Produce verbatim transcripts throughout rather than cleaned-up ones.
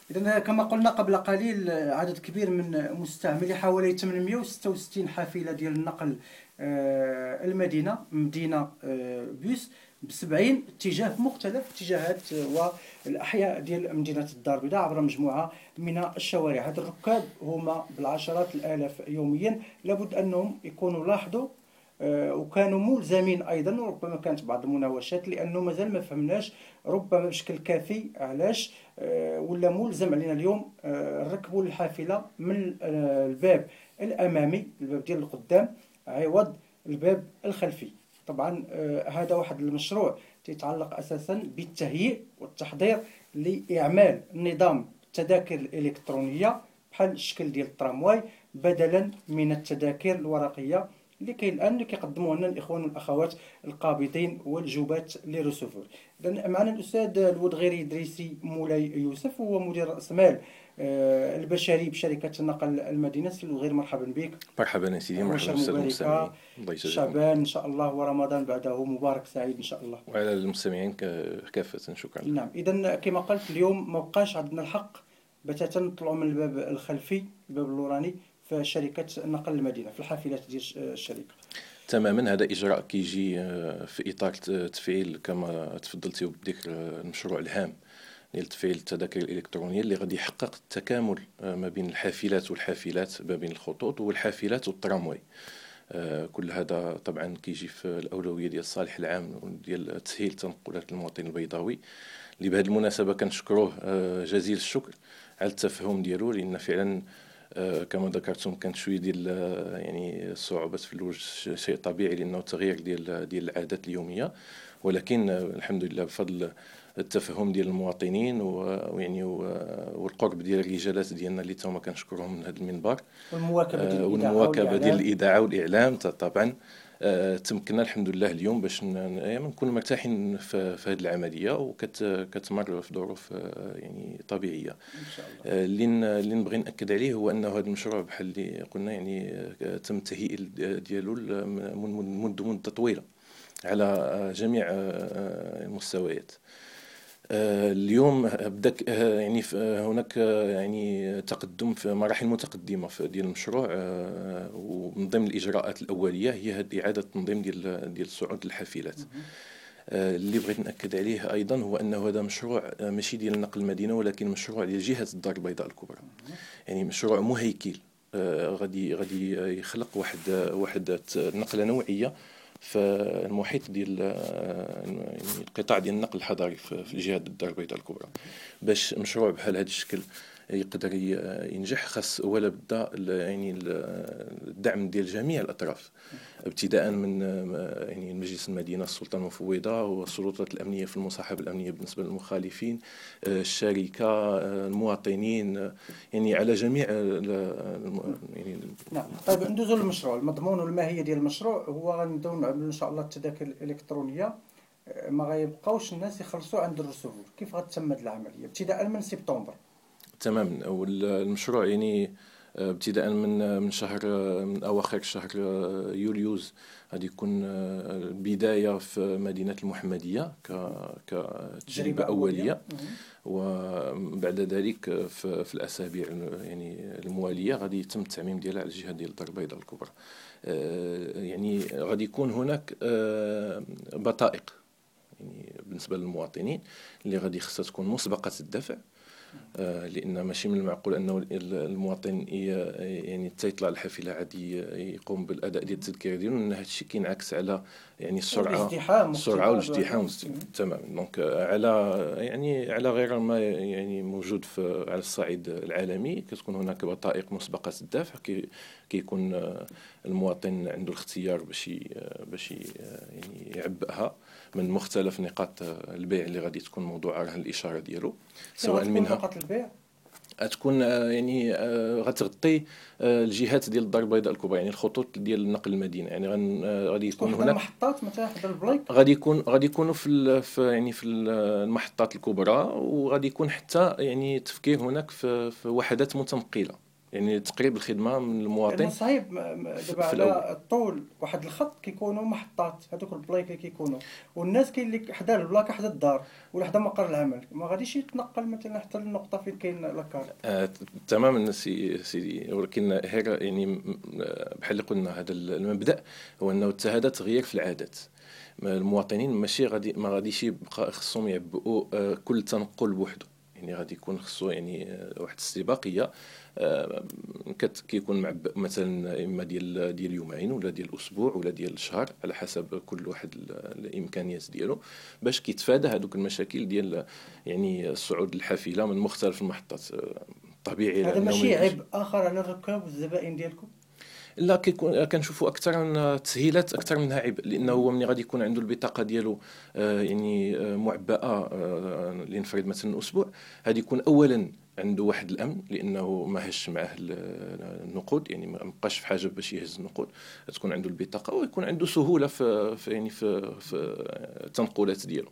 إذا كما قلنا قبل قليل، عدد كبير من مستعملي حوالي ثمانمائة وستة وستين حافلة ديال النقل آه، المدينة مدينة آه، بيس بسبعين اتجاه في مختلف اتجاهات والأحياء ديال مدينة الدار البيضاء عبر مجموعة من الشوارع. هاد الركاب هما بالعشرات الآلاف يوميا، لابد أنهم يكونوا لاحظوا آه، وكانوا ملزمين ايضا، وربما كانت بعض المناوشات لانه مازال ما فهمناش ربما بشكل كافي علاش آه، ولا ملزم علينا اليوم آه، نركبوا الحافله من آه، الباب الامامي، الباب ديال القدام، عوض الباب الخلفي. طبعا آه، هذا واحد المشروع تيتعلق اساسا بالتهيئ والتحضير لاعمال نظام التذاكر الالكترونيه بحال الشكل ديال الترامواي، بدلا من التذاكر الورقيه اللي كاين الان اللي كيقدموها لنا الاخوان والاخوات القابضين والجوبات لي ريسيفور. اذا معنا الاستاذ الودغيري إدريسي مولاي يوسف، هو مدير راس مال آه، البشري بشركه النقل المدينه. سي الودغيري مرحبا بك. مرحبا يا سيدي، مرحبا وشهر بالساده المستمعين. مباركه، الله يجزاكم. شعبان ان شاء الله ورمضان بعده مبارك سعيد ان شاء الله. وعلى المستمعين كافه شكرا. نعم، اذا كما قلت اليوم ما بقاش عندنا الحق بتاتا نطلعوا من الباب الخلفي، الباب اللوراني في شركه نقل المدينه في الحافلات ديال الشركه. تماما، هذا اجراء كيجي في اطار تفعيل كما تفضلتي بذكر المشروع الهام ديال تفعيل التذاكر الالكترونيه اللي غادي يحقق التكامل ما بين الحافلات والحافلات، ما بين الخطوط والحافلات والترامواي. كل هذا طبعا كيجي في الاولويه ديال الصالح العام ديال تسهيل تنقلات المواطن البيضاوي، اللي بهذه المناسبه كنشكروه جزيل الشكر على التفهم ديالو، لان فعلا كما ذكرتم كانت شويه ديال يعني الصعوبات في الوجه، شيء طبيعي لانه تغيير ديال ديال العادات اليوميه، ولكن الحمد لله بفضل التفهم ديال المواطنين ويعني والقرب ديال الرجالات ديالنا اللي تما كنشكرهم من هذا المنبر، والمواكبه ديال الاذاعه والمواكبه ديال الاذاعه والاعلام طبعا. آه، تمكنا الحمد لله اليوم باش نكونوا مرتاحين في, في هذه العمليه، وكتمر في ظروف آه يعني طبيعيه. ان شاء الله. آه، اللي اللي نبغي ناكد عليه هو انه هذا المشروع بحال اللي قلنا يعني آه تم التهيئ ديالو منذ مده طويله على جميع آه المستويات. اليوم بدك يعني هناك يعني تقدم في مراحل متقدمه في ديال المشروع، ومن ضمن الاجراءات الاوليه هي هذه اعاده التنظيم ديال ديال صعود الحافلات. اللي بغيت ناكد عليه ايضا هو انه هذا مشروع ماشي ديال نقل المدينه، ولكن مشروع ديال جهه الدار البيضاء الكبرى، يعني مشروع مهيكل غادي غادي يخلق واحد واحد نقله نوعيه في المحيط ديال يعني القطاع ديال النقل الحضري في جهه الدار البيضاء الكبرى. باش مشروع بحال هذا الشكل يقدر ينجح خاص ولا بدا يعني الدعم ديال جميع الاطراف، ابتداء من يعني مجلس المدينه، السلطه المفوضه، والسلطات الامنيه في المصاحبه الامنيه بالنسبه للمخالفين، الشركه، المواطنين، يعني على جميع يعني. نعم، طيب ندوزو للمشروع. المضمون والماهيه ديال المشروع هو غنبداو نعملوا ان شاء الله التذاكر الالكترونيه، ما غيبقاوش الناس يخلصوا عند الرسوفور. كيف غتتم هذه العمليه ابتداء من سبتمبر؟ تماما، والمشروع يعني ابتداء من من شهر من اواخر شهر يوليوز غادي يكون البدايه في مدينه المحمديه كتجربه اوليه، وبعد ذلك في, في الاسابيع يعني المواليه غادي يتم التعميم ديالها على الجهه ديال الدار البيضاء الكبرى. يعني غادي يكون هناك بطائق يعني بالنسبه للمواطنين اللي غادي خصها تكون مسبقه الدفع، لان ماشي من المعقول انه المواطن يعني حتى يطلع الحافله عادي يقوم بالاداء ديال التذكير ديالو، لان هذا الشيء كينعكس على يعني السرعه السرعه والازدحام. تمام، دونك على يعني على غير ما يعني موجود في على الصعيد العالمي كتكون هناك بطائق مسبقه الدفع، كي كيكون المواطن عنده الاختيار باش باش يعني يعبئها من مختلف نقاط البيع اللي غادي تكون موضوع رهن الاشاره ديالو، سواء منها نقاط البيع تكون يعني غتغطي الجهات ديال الدار البيضاء الكبرى، يعني الخطوط ديال نقل المدينه. يعني غادي يكون هناك محطات مثلا حدا البلايك، غادي يكون غادي يكونوا في, في يعني في المحطات الكبرى، وغادي يكون حتى يعني تفكير هناك في, في وحدات متنقله يعني تقريب الخدمه من لانه المواطن صعيب م- م- دابا في الاول. على الطول واحد الخط كيكونوا محطات، هذوك البلايك اللي كيكونوا، والناس كاين اللي حدا البلاكه حدا الدار ولا حدا مقر العمل، ما غاديش يتنقل مثلا حتى للنقطه فين كاين لاكارت. آه، تماما سي سيدي، ولكن هير يعني م- آه، بحال اللي قلنا هذا المبدأ هو انه حتى هذا تغيير في العادات. ما المواطنين ماشي غادي ما غاديش يبقى خصهم يعبئوا آه، كل تنقل بوحده، يعني غادي يكون خصو يعني آه، واحد الاستباقيه. آه، كت كيكون معبأ مثلا اما ديال ديال يومين ولا ديال اسبوع ولا ديال شهر على حسب كل واحد ال- الامكانيات ديالو، باش كيتفادى هذوك المشاكل ديال يعني الصعود الحافله من مختلف المحطات. آه، طبيعي هذا لانه ما ماشي يمكنش. عبء اخر على الركاب والزبائن ديالكم؟ لا، كيكون كنشوفوا اكثر من تسهيلات اكثر منها عبء، لانه هو ملي غادي يكون عنده البطاقه ديالو آه، يعني آه، معبأه آه، لنفرض مثلا اسبوع، غادي يكون اولا عنده واحد الامن، لانه ما هش معاه ال- النقود، يعني ما بقاش في حاجه باش يهز النقود، تكون عنده البطاقه ويكون عنده سهوله في, في يعني في, في التنقلات ديالو.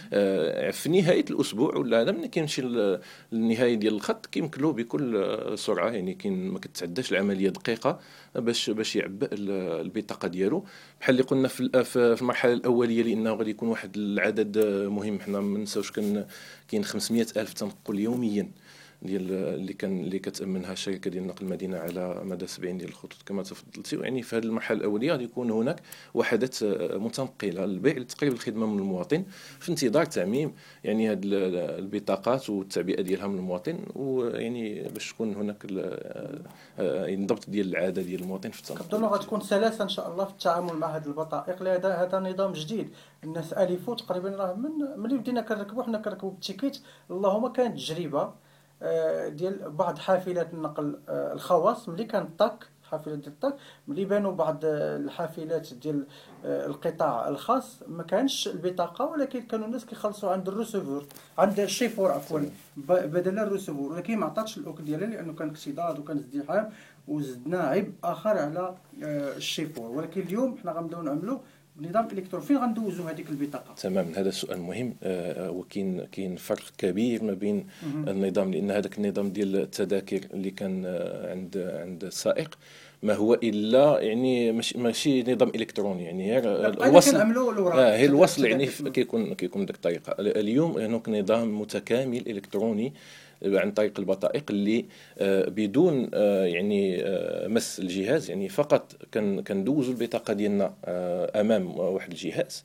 آه، في نهايه الاسبوع ولا هذا ملي كيمشي ل- للنهايه ديال الخط كيمكن له بكل آه، سرعه، يعني كاين ما كتعداش العمليه دقيقه باش باش يعبئ ال- البطاقه ديالو. بحال اللي قلنا في الأ- في في المرحله الاوليه، لانه غادي يكون واحد العدد آه، مهم. حنا ما ننساوش كان كاين خمسمائة الف تنقل يوميا ديال اللي كان اللي كتامنها الشركه ديال نقل المدينه على مدى سبعين ديال الخطوط كما تفضلتي. يعني في هذه المرحله الاوليه غادي يكون هناك وحدات آه، متنقله للبيع لتقريب الخدمه من المواطن في انتظار تعميم يعني هذه البطاقات والتعبئه ديالها من المواطن، ويعني باش تكون هناك ال- آه، آه، الضبط ديال العاده ديال المواطن في كنظن التنقل. غتكون سلاسه ان شاء الله في التعامل مع هذه البطائق، لأن هذا هذا نظام جديد. الناس الفوا تقريبا راه من ملي بدينا كنركبوا حنا كنركبوا بالتيكيت. اللهم كانت تجربه آه، ديال بعض حافلات النقل آه، الخواص ملي كانت طاك، حافلات ديال الطاك ملي بانوا بعض آه، الحافلات ديال آه، القطاع الخاص ما كانش البطاقه، ولكن كانوا الناس كيخلصوا عند الرسوفور، عند الشيفور عفوا، تمام. ب- بدل الرسوفور، ولكن ما عطاتش الاكل ديالها لانه كان اكتظاظ وكان ازدحام، وزدنا عبء اخر على آه، الشيفور. ولكن اليوم حنا غنبداو نعملوا بنظام الكتروني. فين غندوزوا هذيك البطاقه؟ تمام، هذا سؤال مهم. آه، وكاين كاين فرق كبير ما بين مهم. النظام، لان هذاك النظام ديال التذاكر اللي كان آه، عند عند السائق ما هو الا يعني ماشي ماشي نظام الكتروني، يعني غير بقينا الوصل. كنعملوا الاوراق اه هي الوصل، يعني التذاكر. ف- كيكون كيكون بديك الطريقه. اليوم هناك نظام متكامل الكتروني عن طريق البطائق اللي آه، بدون آه، يعني آه، مس الجهاز، يعني فقط كن كندوزوا البطاقه ديالنا آه، امام واحد الجهاز،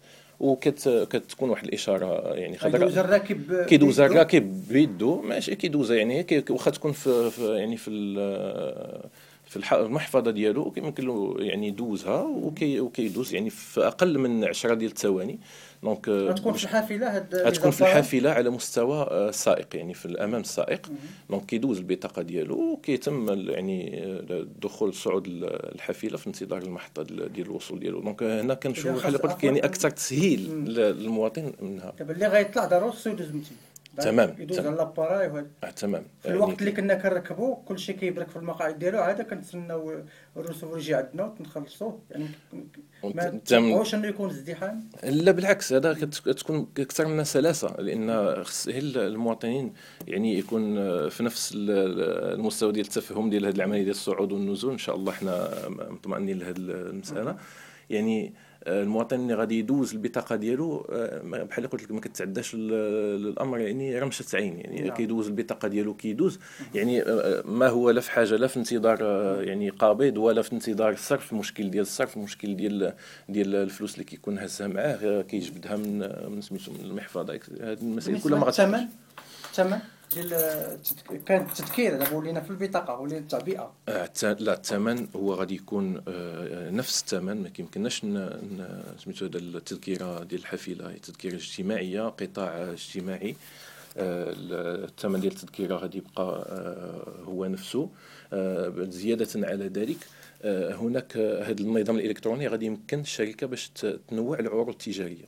وكتكون واحد الاشاره يعني غيدوز خضراء. الراكب كيدوز بيدو. الراكب بيدو، ماشي كيدوز يعني كي- واخا تكون في, في يعني في ال- في الح- المحفظه ديالو، كيمكن له يعني يدوزها وكي وكيدوز يعني في اقل من عشرة ديال الثواني. دونك آه، غتكون في باش الحافله هاد لي غتكون في زاباري. الحافله على مستوى آه، السائق، يعني في الامام السائق. دونك كيدوز البطاقه ديالو وكيتم ال- يعني آه، الدخول صعود ال- الحافله في انتظار المحطه ديال ديال الوصول ديالو. دونك هنا كنشوفوا إذا بحال اللي خاص قلت لك يعني عفوا. اكثر تسهيل مم. للمواطن منها. دابا اللي غيطلع ضروري خصو يدوز من تما. تمام يدوز تمام. على لاباراي وهذا. آه تمام في يعني الوقت اللي كي- كنا كنركبوا كلشي كيبرك في المقاعد ديالو، عاد كنتسناو الرسوفور يجي عندنا وتنخلصوه، يعني ما تم. توقعوش انه يكون ازدحام. لا بالعكس، هذا كت- كتكون اكثر منها سلاسه، لان خص هي المواطنين يعني يكون في نفس ال- المستوى ديال التفهم ديال هذه العمليه ديال الصعود والنزول. ان شاء الله احنا مطمئنين لهذه المساله. يعني آه، المواطن اللي غادي يدوز البطاقه ديالو آه، ما- بحال اللي قلت لك ما كتعداش ال- الامر يعني رمشه عين، يعني نعم. كيدوز البطاقه ديالو كيدوز، يعني آه، ما هو لا في حاجه لا في انتظار آه، يعني قابض ولا في انتظار الصرف، المشكل ديال الصرف، المشكل ديال ديال الفلوس اللي كيكون هزها معاه آه، كيجبدها من من سميتو من المحفظه. هذه المسائل كلها بالنسبه ما للثمن، غاتحتاجش. الثمن ديال التذك- كان التذكير دابا ولينا في البطاقه ولينا التعبئه. آه، الت- لا، الثمن هو غادي يكون آه، نفس الثمن. ما كيمكنناش ن- ن- سميتو هذا التذكره ديال الحافله هي تذكره اجتماعيه، قطاع اجتماعي. آه، الثمن ديال التذكره غادي يبقى آه، هو نفسه. آه، زياده على ذلك آه، هناك هذا النظام الالكتروني غادي يمكن الشركه باش ت- تنوع العروض التجاريه.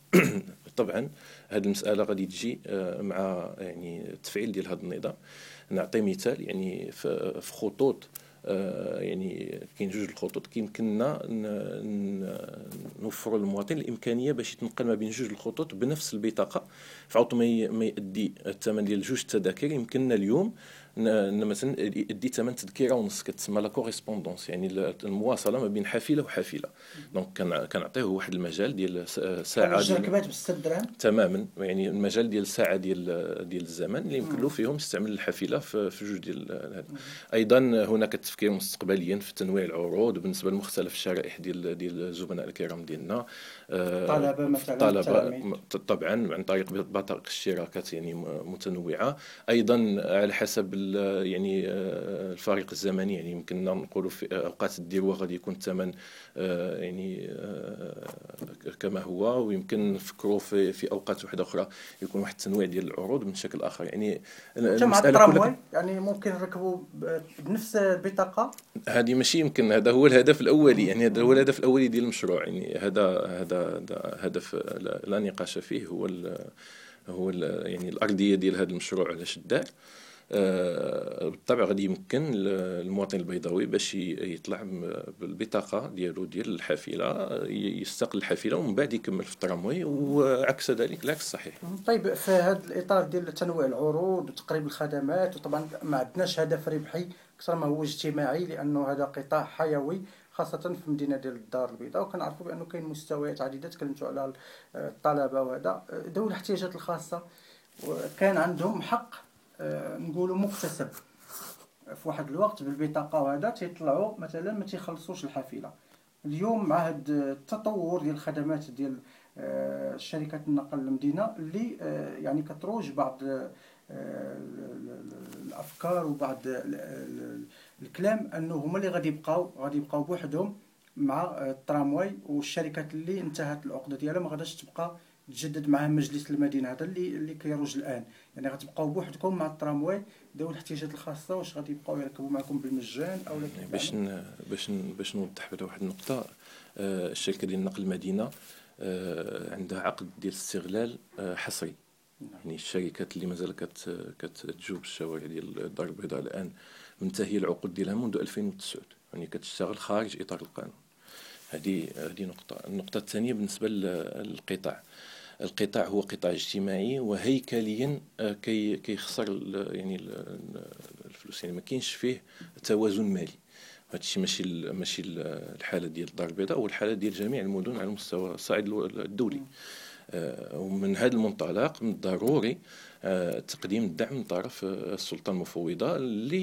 طبعا هذه المساله غادي تجي آه، مع يعني التفعيل ديال هذا النظام. نعطي مثال، يعني في في خطوط يعني كاين جوج الخطوط كيمكننا نوفروا للمواطن الامكانيه باش يتنقل ما بين جوج الخطوط بنفس البطاقه، فعوض ما يؤدي الثمن ديال جوج التذاكر يمكننا اليوم مثلا يدي ثمن تذكره ونص، كتسمى لا كوريسبوندونس، يعني المواصله ما بين حافله وحافله. دونك كنعطيه واحد المجال ديال ساعه ديال الركبات بستة دراهم تماما، يعني المجال ديال ساعه ديال ديال الزمن اللي يمكن له فيهم يستعمل الحافله في في جوج ديال هذا. ايضا هناك تفكير مستقبليا في تنويع العروض بالنسبه لمختلف الشرائح ديال ديال الزبناء الكرام ديالنا، الطلبه مثلا، الطلبه طبعا عن طريق بطاقه اشتراكات يعني متنوعه. ايضا على حسب يعني الفريق الزمني، يعني يمكننا نقولوا في اوقات الذروه غادي يكون الثمن يعني كما هو، ويمكن نفكروا في في اوقات واحده اخرى يكون واحد التنويع ديال العروض من شكل اخر. يعني المساله كلها يعني ممكن نركبوا بنفس البطاقه، هذه ماشي يمكن، هذا هو الهدف الاولي، يعني هذا هو الهدف الاولي ديال المشروع. يعني هذا هذا هدف لا نقاش فيه، هو ال هو ال يعني الارضيه ديال هذا المشروع علاش دار. آه بالطبع غادي يمكن المواطن البيضاوي باش يطلع بالبطاقه ديالو ديال الحافله، يستقل الحافله ومن بعد يكمل في التراموي، وعكس ذلك العكس صحيح. طيب في هذا الاطار ديال تنويع العروض وتقريب الخدمات، وطبعا ما عندناش هدف ربحي اكثر ما هو اجتماعي، لانه هذا قطاع حيوي خاصه في المدينه ديال الدار البيضاء، وكنعرفوا بانه كاين مستويات عديده. تكلمتوا على الطلبه، وهذا ذوي الاحتياجات الخاصه وكان عندهم حق نقولوا مكتسب في واحد الوقت بالبطاقه، وهذا تيطلعوا مثلا ما تيخلصوش الحافله. اليوم مع هذا التطور ديال الخدمات ديال شركات النقل المدينه اللي يعني كتروج بعض الافكار وبعض الكلام انه هما اللي غادي يبقاو غادي يبقاو بوحدهم مع الترامواي، والشركات اللي انتهت العقده ديالها ما غاداش تبقى تجدد معها مجلس المدينه. هذا اللي اللي كيروج الان، يعني غتبقاو بوحدكم مع الترامواي ذوي الاحتياجات الخاصه. واش غادي يبقاو يركبوا معكم بالمجان او لا؟ باش باش باش نوضح بهذا واحد النقطه، الشركه ديال نقل المدينه عندها عقد ديال استغلال حصري. يعني الشركات اللي مازال كت كتجوب الشوارع ديال الدار البيضاء الان منتهيه العقود ديالها منذ ألفين وتسعة، يعني كتشتغل خارج اطار القانون. هذه هذه نقطه. النقطه الثانيه بالنسبه للقطاع، القطاع هو قطاع اجتماعي وهيكليا كي كيخسر يعني الفلوس، يعني ما كاينش فيه توازن مالي. هذا الشيء ماشي ماشي الحاله ديال الدار البيضاء والحاله ديال جميع المدن على المستوى الصعيد الدولي. ومن هذا المنطلق من الضروري تقديم الدعم من طرف السلطه المفوضه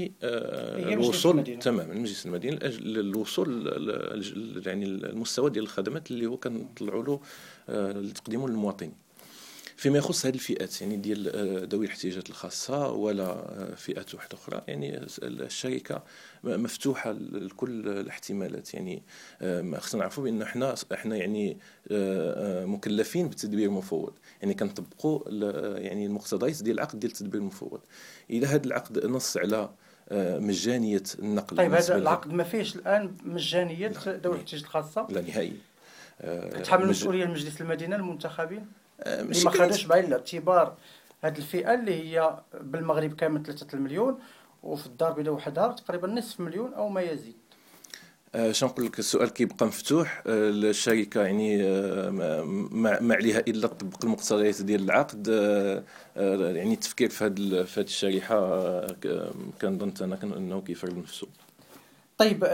للوصول تماما المجلس المدني لاجل الوصول يعني المستوى ديال الخدمات اللي هو كنطلعوا له لتقديمه للمواطنين. فيما يخص هذه الفئات يعني ديال ذوي الاحتياجات الخاصه ولا فئات واحده اخرى، يعني الشركه مفتوحه لكل الاحتمالات. يعني خصنا نعرفوا بان احنا احنا يعني مكلفين بالتدبير المفوض، يعني كنطبقوا يعني المقتضيات ديال العقد ديال التدبير المفوض. الى هذا العقد نص على مجانيه النقل. طيب هذا العقد ما فيهش الان مجانيه ذوي الاحتياجات الخاصه؟ لا نهائي. كتحمل مسؤوليه المجلس المدينه المنتخبين اللي ما خدوش بعين الاعتبار هذه الفئه اللي هي بالمغرب كامل ثلاثة المليون، وفي الدار البيضاء وحدها تقريبا نصف مليون او ما يزيد. اش نقول لك، السؤال كيبقى مفتوح. الشركه يعني ما عليها الا تطبق المقتضيات ديال العقد. يعني التفكير في هذه في هذه الشريحه كنظن انا انه كيفرض نفسه. طيب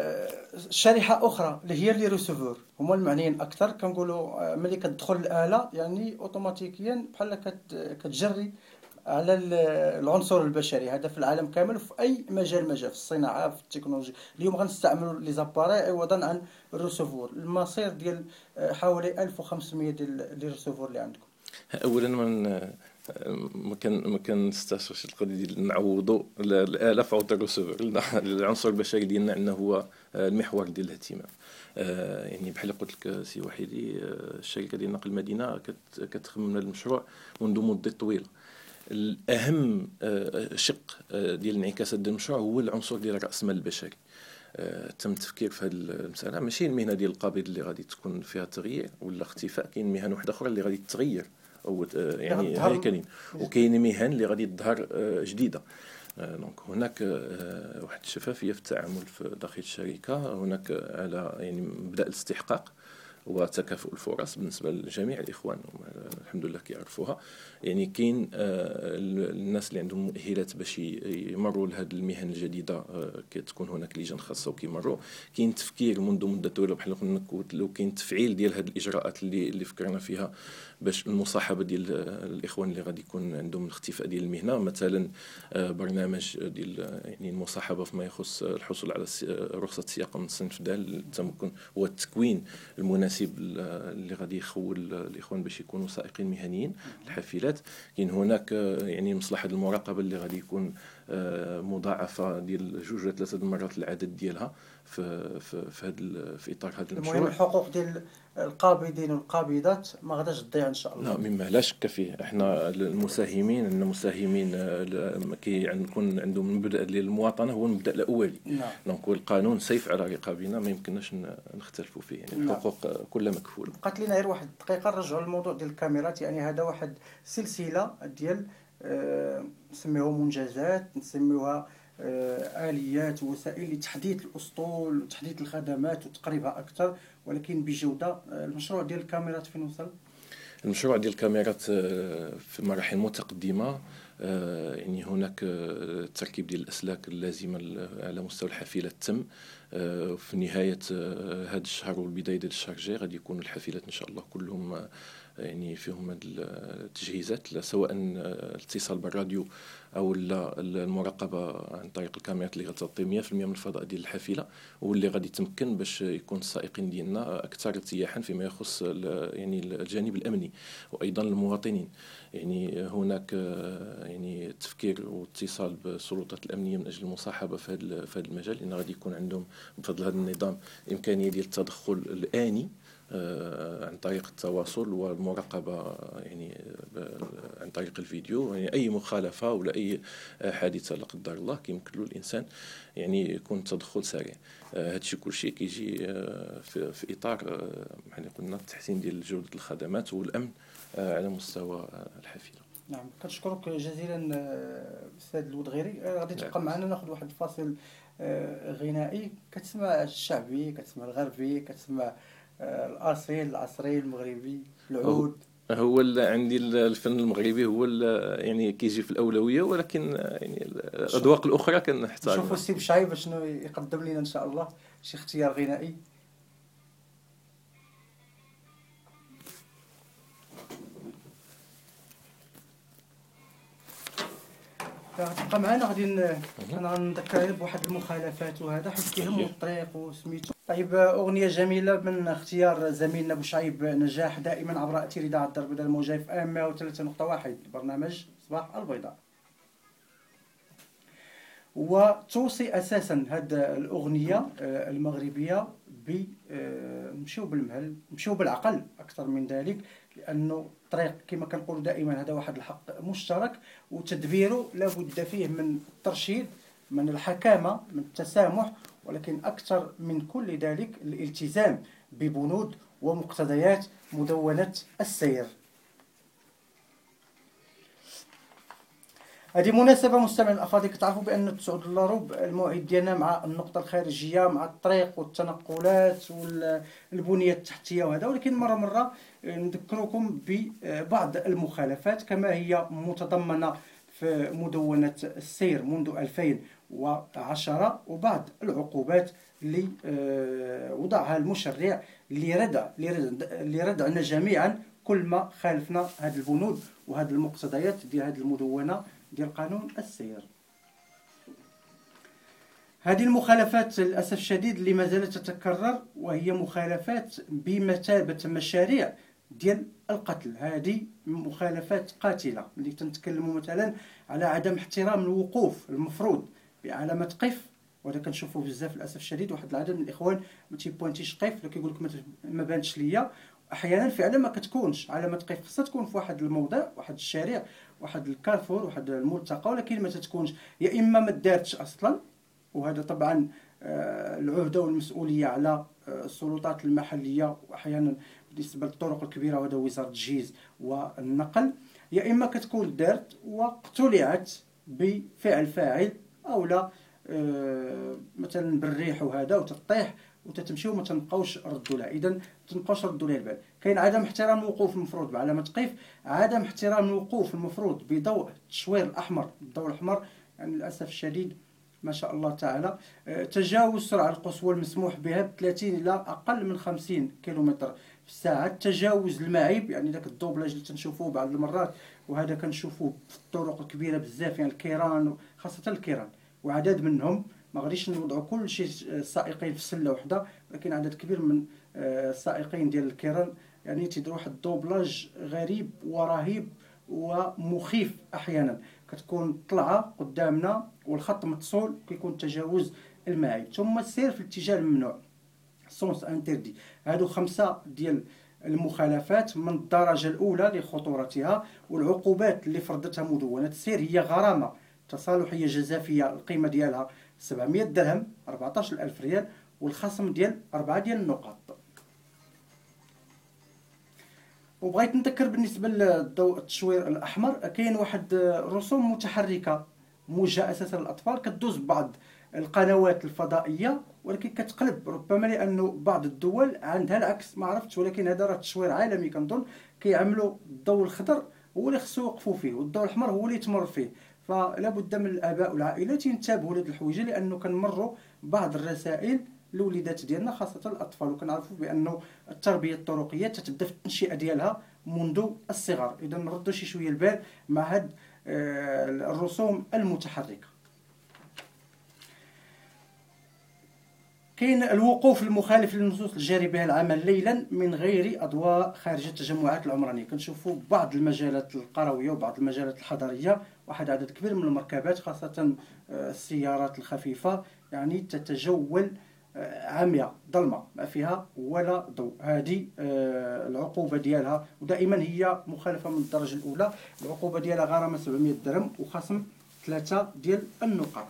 شريحه اخرى اللي هي اللي ريسيفور هما المعنيين اكثر. كنقولوا ملي كتدخل الاله يعني اوتوماتيكيا بحال كتجري على العنصر البشري. هذا في العالم كامل في اي مجال مجال في الصناعه في التكنولوجيا. اليوم غنستعملوا لي زاباري عوضا عن الريسيفور. المصير ديال حوالي ألف وخمسمية ديال لي ريسيفور اللي عندكم. اولا من ما كان ما كنستاشرش القضيه ديال نعوضوا الاله في عوض الريسيفور. العنصر البشري ديالنا عندنا هو المحور ديال الاهتمام. يعني بحال قلت لك سي وحيدي، الشركه ديال نقل المدينه كتخمم هذا المشروع منذ مده طويله. الاهم شق ديال انعكاس هذا المشروع هو العنصر ديال الراس مال البشري. تم التفكير في هذه المساله. ماشي المهنه ديال القابض اللي غادي تكون فيها تغيير ولا اختفاء، كاين مهن واحده اخرى اللي غادي تغير او يعني هيكلين، وكاين مهن اللي غادي تظهر جديده. دونك هناك واحد الشفافيه في التعامل في داخل الشركه، هناك على يعني مبدا الاستحقاق وتكافؤ الفرص بالنسبه لجميع الاخوان، الحمد لله كيعرفوها. يعني كاين الناس اللي عندهم مؤهلات باش يمروا لهذه المهن الجديده، كتكون هناك لجان خاصه وكيمروا. كاين تفكير منذ مده طويله بحال قلت، لو كاين تفعيل ديال هذه الاجراءات اللي اللي فكرنا فيها باش المصاحبه ديال الاخوان اللي غادي يكون عندهم الاختفاء ديال المهنه. مثلا برنامج ديال يعني المصاحبه فيما يخص الحصول على رخصه السياقه من صنف د للتمكن والتكوين المناسب اللي غادي يخول الاخوان باش يكونوا سائقين مهنيين الحافلات. كاين هناك يعني مصلحه المراقبه اللي غادي يكون مضاعفه ديال جوج ولا ثلاثه المرات العدد ديالها في في في هذا في اطار هذا المشروع. المهم الحقوق ديال القابضين والقابضات ما غاداش تضيع ان شاء الله. لا، مما لا شك فيه. احنا المساهمين ان المساهمين كي نكون عندهم المبدا ديال المواطنه هو المبدا الاولي. نعم. دونك القانون سيف على رقابنا، ما يمكنناش نختلفوا فيه. يعني الحقوق نعم. كلها مكفوله. بقات لنا غير واحد الدقيقه نرجعوا للموضوع ديال الكاميرات. يعني هذا واحد سلسله ديال أه نسميوها منجزات، نسميوها أه آليات ووسائل لتحديث الأسطول وتحديث الخدمات وتقريبها أكثر، ولكن بجودة. المشروع ديال الكاميرات فين وصل؟ المشروع ديال الكاميرات في مراحل متقدمة. يعني هناك التركيب ديال الأسلاك اللازمة على مستوى الحافلات تم في نهاية هذا الشهر والبداية ديال الشهر الجاي. غادي يكونوا الحافلات إن شاء الله كلهم يعني فيهم هاد التجهيزات، سواء الاتصال بالراديو او المراقبه عن طريق الكاميرات اللي غتغطي مية بالمية من الفضاء ديال الحافله، واللي غادي تمكن باش يكون السائقين ديالنا اكثر ارتياحا فيما يخص يعني الجانب الامني وايضا المواطنين. يعني هناك يعني تفكير واتصال بالسلطات الامنيه من اجل المصاحبه في هذا في هذا المجال، لان غادي يكون عندهم بفضل هذا النظام امكانيه ديال التدخل الاني عن طريق التواصل والمراقبة، يعني عن طريق الفيديو. يعني أي مخالفة ولا أي حادثة لا قدر الله كيمكن له الإنسان يعني يكون تدخل سريع. هذا الشيء كل شيء كيجي في, في إطار يعني قلنا التحسين ديال جودة الخدمات والأمن على مستوى الحافلة. نعم، كنشكرك جزيلا أستاذ الودغيري. غادي تبقى معنا ناخذ واحد الفاصل غنائي. كتسمع الشعبي، كتسمع الغربي، كتسمع الأصيل العصري المغربي العود؟ هو عندي الفن المغربي هو يعني كيجي في الأولوية، ولكن يعني الأذواق الأخرى كنحتاج. نشوفوا السي بشايب شنو يقدم لنا إن شاء الله شي اختيار غنائي. غتبقى معنا. غادي نذكر بواحد المخالفات وهذا حيت كيهمو الطريق وسميتو. طيب، أغنية جميلة من اختيار زميلنا بوشعيب نجاح، دائما عبر أثير إذاعة الدار البيضاء الموجة في ام مية وثلاثة نقطة واحد برنامج صباح البيضاء. وتوصي أساسا هاد الأغنية المغربية بمشيو بالمهل، مشيو بالعقل أكثر من ذلك، لأنه الطريق كما كنقولوا دائما هذا واحد الحق مشترك، وتدبيره لابد فيه من الترشيد، من الحكامة، من التسامح، ولكن أكثر من كل ذلك الالتزام ببنود ومقتضيات مدونة السير. هذه مناسبة مستمعين الأفاضل، كتعرفوا بأن تسعود إلا ربع الموعد ديالنا مع النقطة الخارجية، مع الطريق والتنقلات والبنية التحتية وهذا، ولكن مرة مرة نذكركم ببعض المخالفات كما هي متضمنة في مدونة السير منذ ألفين وعشرة، وبعض العقوبات اللي وضعها المشرع لردع لردعنا جميعا كل ما خالفنا هذه البنود وهذه المقتضيات ديال هذه المدونة ديال قانون السير. هذه المخالفات للأسف الشديد اللي ما زالت تتكرر، وهي مخالفات بمثابة مشاريع ديال القتل. هذه مخالفات قاتلة اللي تنتكلموا مثلا على عدم احترام الوقوف المفروض بعلامة قف، وهذا كنشوفوا بزاف للأسف الشديد. واحد العدد من الإخوان ما تيبوانتيش قف، كيقول لك ما بانتش ليا. احيانا فعلا ما كتكونش علامه قف، خصها تكون في واحد الموضع، واحد الشارع، واحد الكارفور، واحد الملتقى، ولكن ما تتكونش، يا اما ما دارتش اصلا، وهذا طبعا العهده والمسؤوليه على السلطات المحليه واحيانا بالنسبه للطرق الكبيره وهذا وزاره التجهيز والنقل، يا اما كتكون دارت واقتلعت بفعل فاعل او لا آه مثلا بالريح وهذا وتطيح وتتمشي وما تنبقاوش ردوا لها. اذا ما تنبقاوش ردوا لها البال. كاين عدم احترام الوقوف المفروض بعلامه قيف، عدم احترام الوقوف المفروض بضوء التشوير الاحمر. الضوء الاحمر يعني للاسف الشديد ما شاء الله تعالى أه تجاوز السرعه القصوى المسموح بها ب ثلاثين الى اقل من خمسين كيلومتر في الساعه. تجاوز المعيب يعني داك الدوبلاج اللي تنشوفوه بعض المرات، وهذا كنشوفوه في الطرق الكبيره بزاف يعني الكيران خاصه الكيران وعدد منهم. ما غاديش نوضعوا كل شيء السائقين في سله وحده، ولكن عدد كبير من السائقين ديال الكيران يعني تيديروا واحد الدوبلاج غريب ورهيب ومخيف. احيانا كتكون طلعه قدامنا والخط متصول كيكون تجاوز المعيب، ثم السير في الاتجاه الممنوع سونس انتردي. هادو خمسه ديال المخالفات من الدرجه الاولى لخطورتها، والعقوبات اللي فرضتها مدونه السير هي غرامه تصالحيه جزافيه القيمه ديالها سبعمية درهم أربعطاش ألف ريال، والخصم ديال أربعة ديال النقاط. وبغيت نذكر بالنسبه للضوء التشوير الاحمر كاين واحد رسوم متحركه موجهه اساسا للاطفال كدوز بعض القنوات الفضائيه، ولكن كتقلب ربما لانه بعض الدول عندها العكس ما عرفتش، ولكن هذا راه تشوير عالمي كنظن. كيعملوا الضوء الخضر هو اللي خصو يوقفوا فيه والضوء الاحمر هو اللي يتمر فيه. فلا بد من الاباء والعائلات ينتبهوا لهاد الحويجه، لانه كنمروا بعض الرسائل للوليدات ديالنا خاصه الاطفال، وكنعرفوا بانه التربيه الطرقيه تتبدا في التنشئه ديالها منذ الصغر. اذا نردوا شي شويه البال مع هاد الرسوم المتحركه. كاين الوقوف المخالف للنصوص الجاري بها العمل ليلا من غير اضواء خارج التجمعات العمرانيه. كنشوفوا بعض المجالات القرويه وبعض المجالات الحضريه واحد عدد كبير من المركبات خاصه السيارات الخفيفه يعني تتجول عاميه ظلمه ما فيها ولا ضوء. هذه العقوبه ديالها ودائما هي مخالفه من الدرجه الاولى، العقوبه ديالها غرامه سبعمية درهم وخصم ثلاثة ديال النقاط.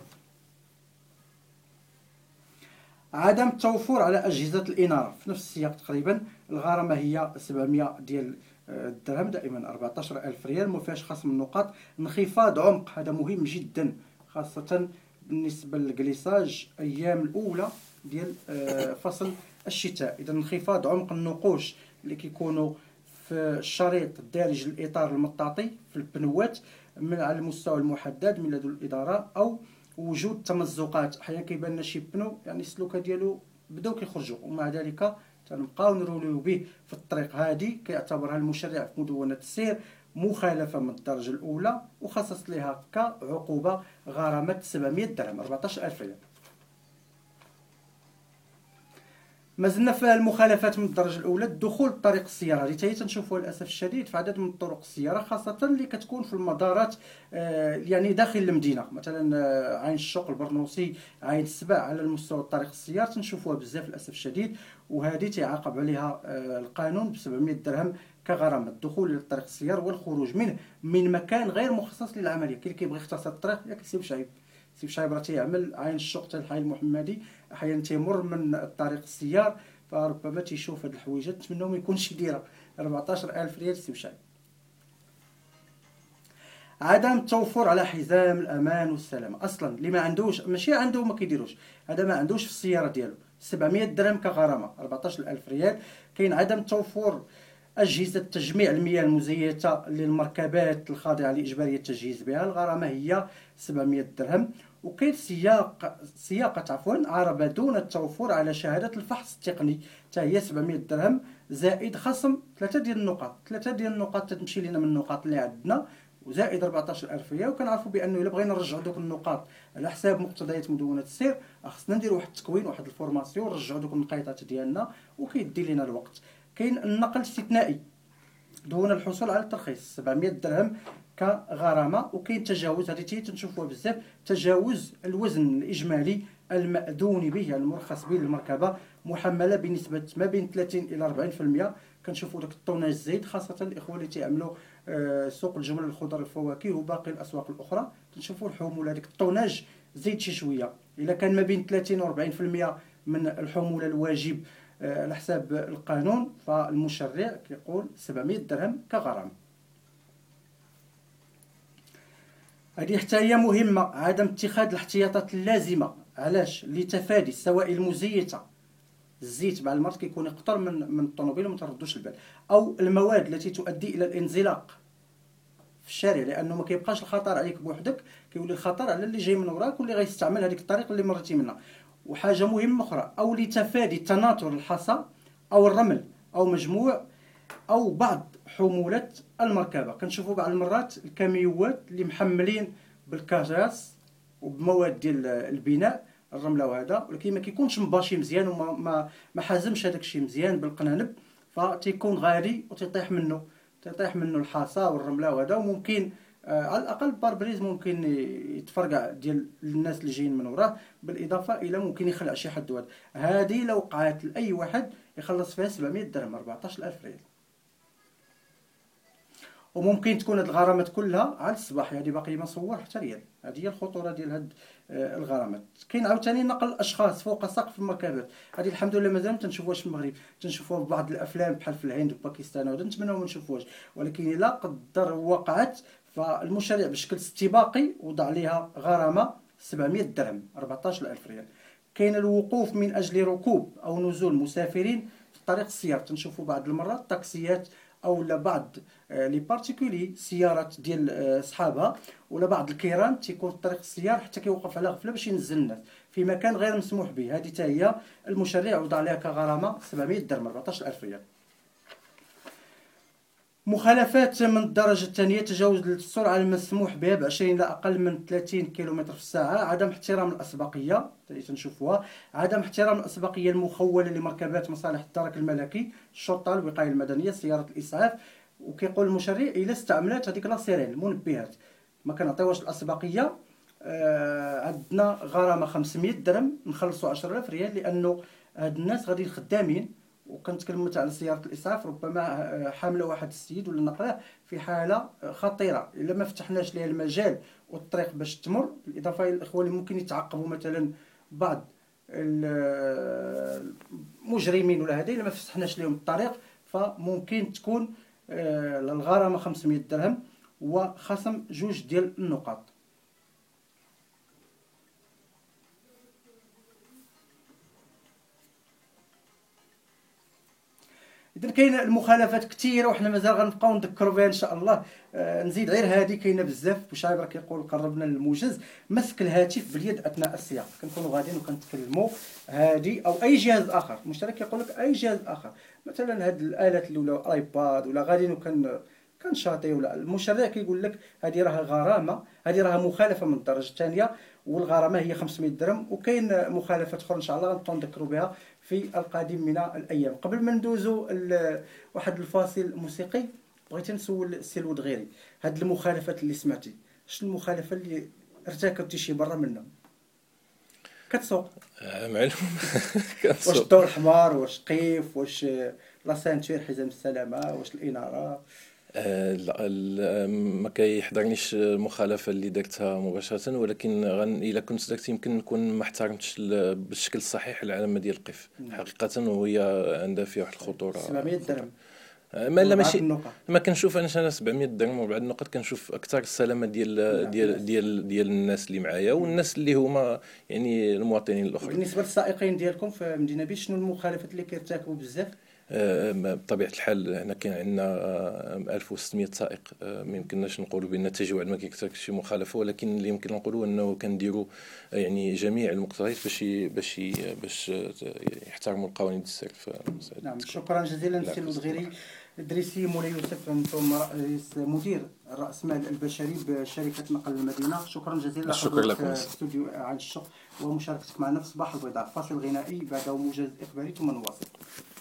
عدم التوفر على أجهزة الإنارة في نفس السياق تقريبا، الغرامة هي سبعمية ديال الدرهم دائما أربعطاش ألف ريال ما فيهاش خصم النقاط. انخفاض عمق هذا مهم جدا خاصة بالنسبة للجليساج أيام الأولى ديال فصل الشتاء. إذا انخفاض عمق النقوش اللي كيكونوا في الشريط الدارج للإطار المطاطي في البنوات من على المستوى المحدد من لدى الإدارة، أو وجود تمزقات. احيانا كيبان لنا شي بنو يعني السلوكه ديالو بداو كيخرجوا ومع ذلك تنبقاو نروليو به في الطريق. هذه كيعتبرها المشرع في مدونه السير مخالفه من الدرجه الاولى وخصص لها كعقوبه غرامه سبعمية درهم أربعطاش ألف ريال. مازلنا في المخالفات من الدرجه الاولى الدخول بطريق السياره. هذه حتى تنشوفوها للاسف الشديد في عدد من طرق السياره خاصه اللي كتكون في المدارات آه يعني داخل المدينه، مثلا آه عين الشوق البرنوسي عين السبع على المستوى الطريق السيار تنشوفوها بزاف للاسف الشديد، وهذه تعاقب عليها آه القانون ب سبعمية درهم كغرامه. الدخول الى الطريق السيار والخروج منه من مكان غير مخصص للعمليه. كاين اللي كيبغي يختصر الطريق ياك سيب شعيب سيب شعيب راه تيعمل عين الشوق حتى الحي المحمدي احيانا تيمر من الطريق السيار، فربما تيشوف هاد الحويجات نتمنوا ما يكونش يديرها. أربعطاش ألف ريال سيب شعيب. عدم التوفر على حزام الامان والسلامه. اصلا اللي ما عندوش ماشي عنده ما كيديروش، هذا ما عندوش في السياره ديالو سبعمية درهم كغرامه أربعطاش ألف ريال. كاين عدم توفر أجهزة تجميع المياه المزيتة للمركبات الخاضعة لإجبارية التجهيز بها، الغرامة هي سبعمية درهم. وكاين سياق سياقة عفوا عربة دون التوفر على شهادة الفحص التقني حتى هي سبعمية درهم زائد خصم ثلاثة ديال النقاط. ثلاثة ديال النقاط تتمشي لنا من النقاط اللي عندنا وزائد أربعطاش ألف ريال. وكنعرفوا بأنه إلا بغينا نرجعوا دوك النقاط على حساب مقتضيات مدونة السير خصنا نديروا واحد التكوين واحد الفورماسيون نرجعوا دوك النقيطات ديالنا وكيدي لنا الوقت. كاين النقل الاستثنائي دون الحصول على الترخيص سبعمية درهم كغرامه. وكاين تجاوز هذه تي تنشوفوها بزاف، تجاوز الوزن الاجمالي المأذون به المرخص به للمركبه محمله بنسبه ما بين ثلاثين الى أربعين بالمئة. كنشوفوا داك الطوناج الزايد خاصه الاخوه اللي تيعملوا سوق الجمله للخضر والفواكه وباقي الاسواق الاخرى تنشوفوا الحموله هذيك الطوناج زيد شي شويه. الا كان ما بين ثلاثين و أربعين بالمئة من الحموله الواجب على حساب القانون فالمشرع كيقول سبعمائة درهم كغرامة. هذه حتى هي مهمة، عدم اتخاذ الاحتياطات اللازمة. علاش؟ لتفادي السوائل المزيتة، الزيت مع المرض كيكون يقطر من من الطوموبيل وما تردوش البال، او المواد التي تؤدي الى الانزلاق في الشارع، لانه ما كيبقاش الخطر عليك بوحدك، كيولي الخطر على اللي جاي من وراك واللي غيستعمل هذيك الطريق اللي مرتي منها. وحاجه مهمه اخرى، او لتفادي تناثر الحصى او الرمل او مجموع او بعض حمولات المركبه. كنشوفوا بعض المرات الكاميوات اللي محملين بالكاجاس وبمواد ديال البناء الرمله وهذا، ولكن ما كيكونش مباشي مزيان وما ما, ما حازمش هذاك الشيء مزيان بالقنانب، فتيكون غالي وتيطيح منه تيطيح منه الحصى والرمله وهذا، وممكن آه على الاقل باربريز ممكن يتفرقع ديال الناس اللي جايين من وراه، بالاضافه الى ممكن يخلع شي حد واد. هذه لو وقعت لاي واحد يخلص فيها سبعمائة درهم، أربعطاش ألف ريال. وممكن تكون هاد الغرامات كلها على الصباح، هذه باقي ما صور حتى ريال. هذه هي الخطوره ديال هاد الغرامات. كاين عاوتاني نقل الاشخاص فوق سقف المركبات، هذه الحمد لله مازال ما تنشوفوهاش في المغرب، تنشوفوها في بعض الافلام بحال في الهند وباكستان وهذا، نتمنوا ما نشوفوهاش، ولكن الا قدر وقعت فالمشرع بشكل استباقي وضع لها غرامه سبعمائة درهم، أربعطاش ألف ريال. كاين الوقوف من اجل ركوب او نزول مسافرين في طريق السير، تنشوفوا بعض المرات تاكسيات او لا بعض لي بارتيكولي سيارات ديال صحابها ولا بعض الكيران تيكون في طريق السيار حتى كيوقف على غفله باش ينزل الناس في مكان غير مسموح به. هذه حتى هي المشرع وضع لها كغرامه سبعمائة درهم، أربعطاش ألف ريال. مخالفات من الدرجه الثانيه، تجاوز السرعه المسموح بها ب عشرين لا اقل من ثلاثين كيلومتر في الساعه، عدم احترام الاسبقيه اللي تنشوفوها، عدم احترام الاسبقيه المخوله لمركبات مصالح الدرك الملكي، الشرطه، الوقايه المدنيه، سياره الاسعاف. وكيقول المشرع الا استعملت هذيك لا سيرين المنبهات ما كنعطيوهاش الاسبقيه، آه عندنا غرامه خمسمائة درهم، نخلصوا عشرة آلاف ريال، لانه هاد الناس غادي خدامين. وكنتكلموا على سياره الاسعاف، ربما حامله واحد السيد ولا نقله في حاله خطيره، الا ما فتحناش لها المجال والطريق باش تمر، بالاضافه الى الاخوه اللي ممكن يتعقبوا مثلا بعض المجرمين ولا هذا، الا ما فتحناش لهم الطريق فممكن تكون الغرامه خمسمائة درهم وخصم جوج ديال النقاط. اذا كاين المخالفات كثيره وحنا مازال غنبقاو نذكروا بها ان شاء الله. آه نزيد غير هذه كاينه بزاف. بوشايب راه كيقول قربنا للموجز، مسك الهاتف باليد اثناء السياقه، كنكونوا غاديين وكنتكلموا هذه او اي جهاز اخر. المشترك كيقول لك اي جهاز اخر، مثلا هاد الالات اللي ولاو ايباد ولا غاديين وكن كنشاطي ولا، المشرع كيقول لك هذه راه غرامه، هذه راه مخالفه من الدرجه الثانيه والغرامه هي خمسمائة درهم. وكاين مخالفات اخرى ان شاء الله غنبقاو نذكروا بها في القادم من الايام. قبل ما ندوزو واحد الفاصل موسيقي، بغيت نسول السي الودغيري، هاد المخالفات اللي سمعتي، شنو المخالفه اللي ارتكبتي شي برا منهم؟ كتسوق آه معلوم. واش الدور الحمار، واش قيف، واش لا سانتور حزام السلامه، واش الاناره؟ آه لا ما كيحضرنيش المخالفه اللي درتها مباشره، ولكن غن الا كنت درت يمكن نكون ما احترمتش بالشكل الصحيح العلامه ديال القيف حقيقه، وهي عندها فيها واحد الخطوره. سبعمائة درهم ما لا ماشي ما كنشوف انا سبعمائة درهم وبعد النقط، كنشوف اكثر السلامه ديال ديال ديال ديال الناس اللي معايا والناس اللي هما يعني المواطنين الاخرين. بالنسبه للسائقين ديالكم في مدينه بيش، شنو المخالفات اللي كيرتكبوا بزاف؟ بطبيعه الحال حنا كاين عندنا ألف وستمائة سائق، ما يمكنناش نقولوا بان التجاوز ما كيكثرش شي مخالفه، ولكن اللي يمكن نقولوا انه كنديروا يعني جميع المقتضيات باش باش باش يحترموا القوانين السير. نعم، شكرا جزيلا السي الودغيري. إدريسي مولاي يوسف، انتم رئيس مدير راس مال البشري بشركه نقل المدينه، شكرا جزيلا لكم استوديو عن الشق ومشاركتك معنا في صباح البيضاء. فاصل غنائي بعده موجز اخباري ثم نواصل.